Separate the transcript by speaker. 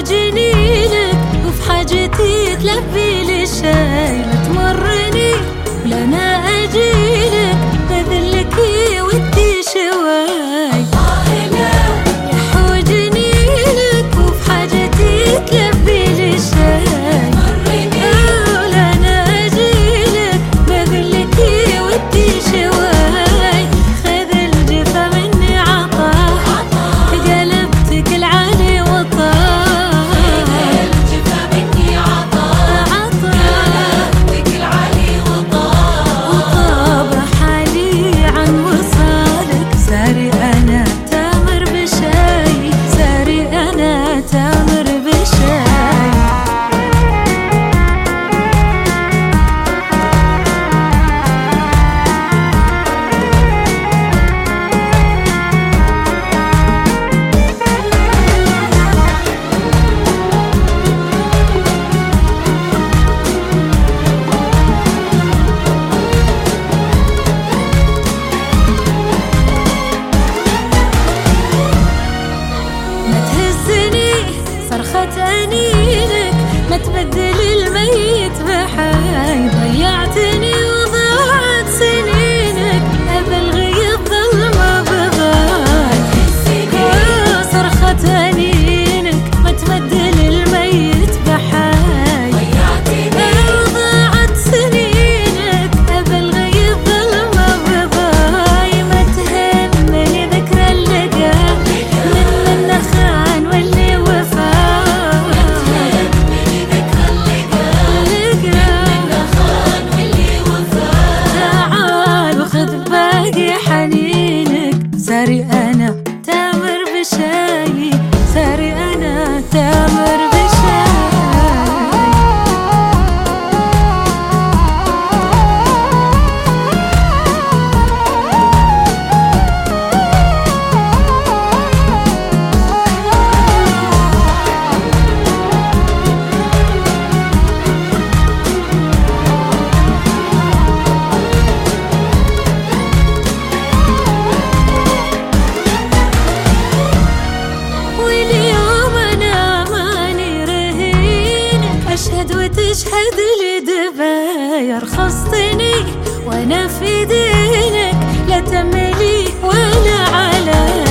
Speaker 1: جنينك وفي حاجتي تلبي لي الشاي. لا تمرني ولا انا اجيلك بذلك ودي شواي. يحو جنينك وفي حاجتي تلبي لي الشاي. ولا انا اجيلك بذلك ودي شواي. خذ الجفا مني عطاء قلبتك العالي وطاء. وطاب حالي عن وصالك. ساري انا تامر بشاي. ساري انا تامر بشاي. صرخة أنينك ما تبدل الميت بحي. ضيعتني وضاعت سنينك أبلغي الظلمة بضاي. صرخة أنينك ما تبدل الميت بحي. وضاعت سنينك أبلغي الظلمة بضاي. ما تهمني ذكرى اللقاء من النخان واللي وفا. ساري أنا تامر بشاي. ساري أنا تامر بشاي. أشهد وتشهد لي دبايا. رخصتني وأنا في دينك لا تملي ولا علي.